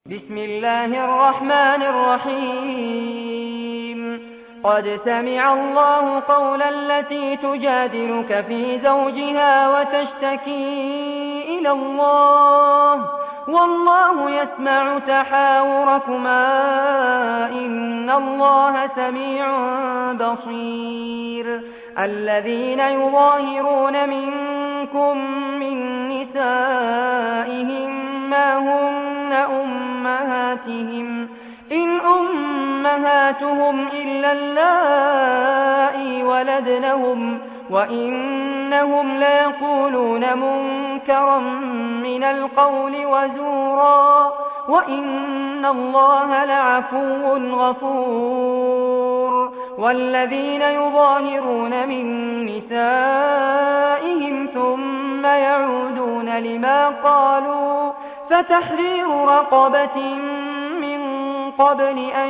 بسم الله الرحمن الرحيم قد سمع الله قول التي تجادلك في زوجها وتشتكي إلى الله والله يسمع تحاوركما إن الله سميع بصير الذين يظاهرون منكم من نسائهم ما هن أمهاتهم إن أمهاتهم إلا اللائي ولدنهم وإنهم ليقولون منكرا من القول وزورا وإن الله لعفو غفور والذين يظاهرون من نسائهم ثم يعودون لما قالوا فتحرير رقبة من قبل أن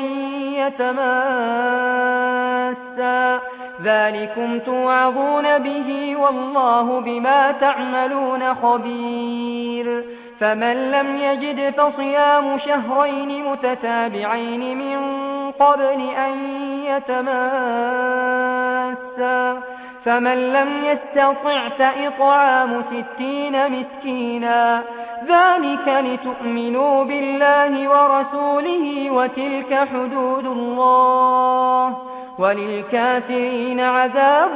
يتماسا ذلكم توعظون به والله بما تعملون خبير فمن لم يجد فصيام شهرين متتابعين من قبل أن يتماسا فمن لم يستطع فإطعام 60 مسكينا ذلك لتؤمنوا بالله ورسوله وتلك حدود الله وللكافرين عذاب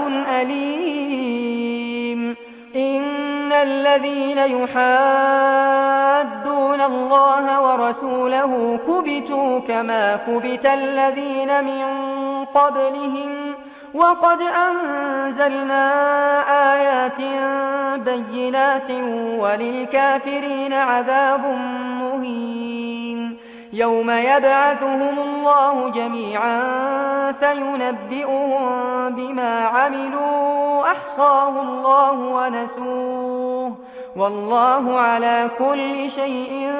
أليم إن الذين يحادون الله ورسوله كبتوا كما كبت الذين من قبلهم وقد أنزلنا آيات بينات وللكافرين عذاب مهين يوم يبعثهم الله جميعا فينبئهم بما عملوا أحصاه الله ونسوه والله على كل شيء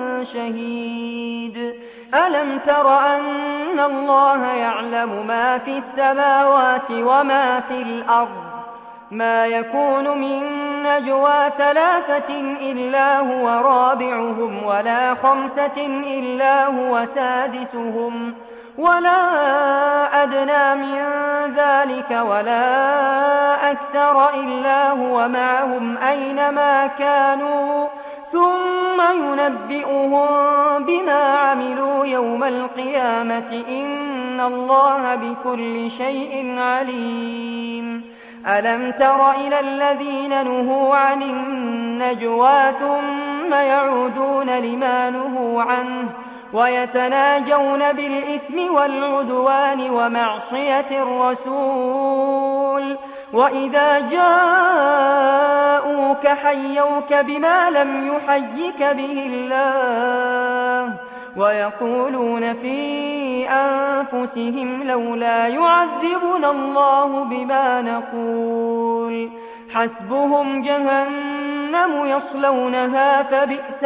شهيد ألم تر أن الله يعلم ما في السماوات وما في الأرض ما يكون من نجوى 3 إلا هو رابعهم ولا 5 إلا هو سادسهم ولا أدنى من ذلك ولا أكثر إلا هو معهم أينما كانوا ثم ينبئهم بما عملوا يوم القيامة إن الله بكل شيء عليم ألم تر إلى الذين نهوا عن النجوى ثم يعودون لما نهوا عنه ويتناجون بالإثم والعدوان ومعصية الرسول وإذا جاءوك حيوك بما لم يحيك به الله ويقولون في أنفسهم لولا يعذبنا الله بما نقول حسبهم جهنم يصلونها فبئس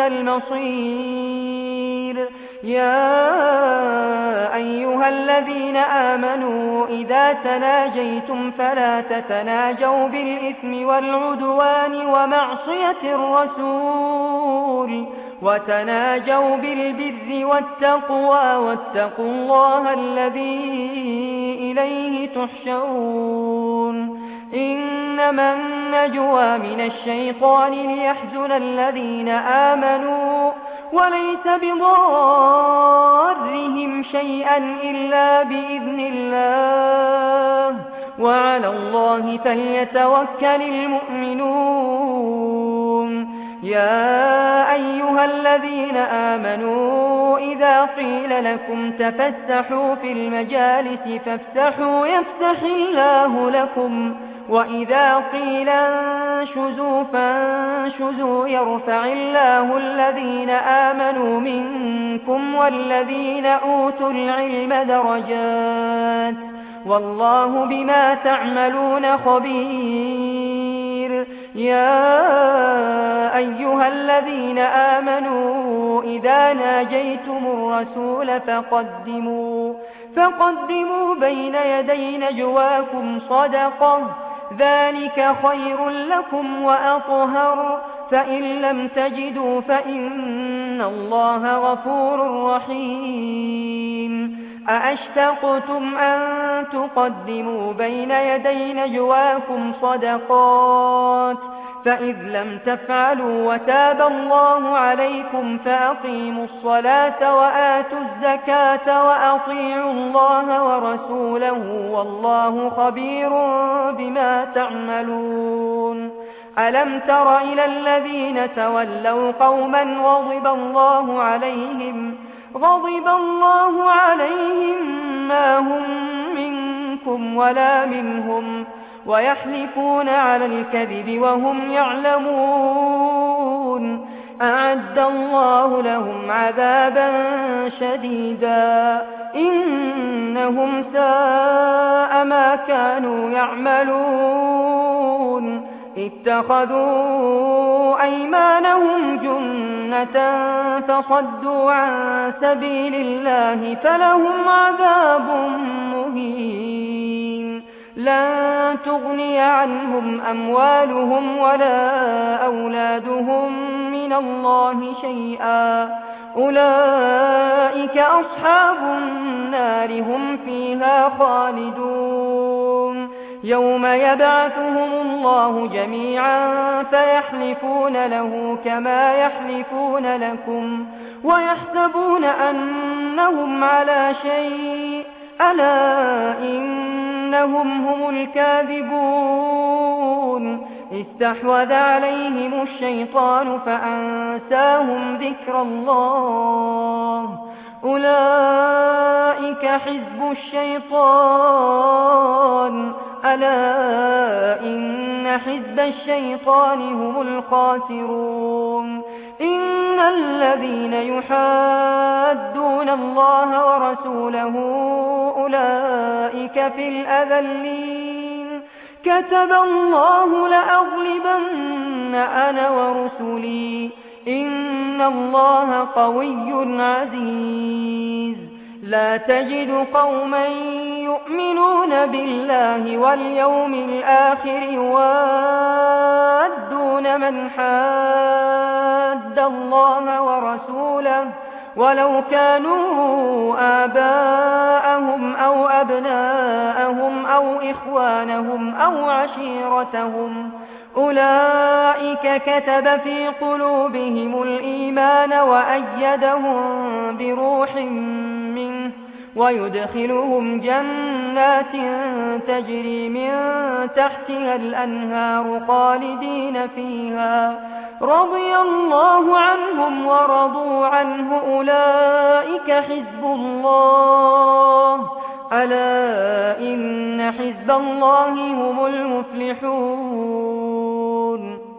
المصير يا أيها الذين آمنوا إذا تناجيتم فلا تتناجوا بالإثم والعدوان ومعصية الرسول وتناجوا بالبر والتقوى واتقوا الله الذي إليه تحشرون إنما النجوى من الشيطان ليحزن الذين آمنوا وليس بضارهم شيئا إلا بإذن الله وعلى الله فليتوكل المؤمنون يا أيها الذين آمنوا إذا قيل لكم تفسحوا في المجالس فافسحوا يفسح الله لكم وإذا قيل انشزوا فانشزوا يرفع الله الذين آمنوا منكم والذين أوتوا العلم درجات والله بما تعملون خبير يا أيها الذين آمنوا إذا ناجيتم الرسول فقدموا بين يدي نجواكم صدقة ذلك خير لكم وأطهر فإن لم تجدوا فإن إن الله غفور رحيم أأشفقتم أن تقدموا بين يدي نجواكم صدقات فإذ لم تفعلوا وتاب الله عليكم فأقيموا الصلاة وآتوا الزكاة وأطيعوا الله ورسوله والله خبير بما تعملون ألم تر إلى الذين تولوا قوما غضب الله عليهم ما هم منكم ولا منهم ويحلفون على الكذب وهم يعلمون أعد الله لهم عذابا شديدا إنهم ساء ما كانوا يعملون اتخذوا أيمانهم جنة فصدوا عن سبيل الله فلهم عذاب مهين لن تغني عنهم أموالهم ولا أولادهم من الله شيئا أولئك أصحاب النار هم فيها خالدون يوم يبعثهم الله جميعا فيحلفون له كما يحلفون لكم ويحسبون أنهم على شيء ألا إنهم هم الكاذبون استحوذ عليهم الشيطان فأنساهم ذكر الله أولئك حزب الشيطان ألا إن حزب الشيطان هم الخاسرون إن الذين يحادون الله ورسوله أولئك في الأذلين كتب الله لأغلبن أنا ورسلي إن الله قوي عزيز لا تجد قوما يؤمنون بالله واليوم الآخر يوادون من حاد الله ورسوله ولو كانوا آباءهم أو أبناءهم أو إخوانهم أو عشيرتهم أولئك كتب في قلوبهم الإيمان وأيدهم بروح منه ويدخلهم جنات تجري من تحتها الأنهار خالدين فيها رضي الله عنهم ورضوا عنه أولئك حزب الله ألا إن حزب الله هم المفلحون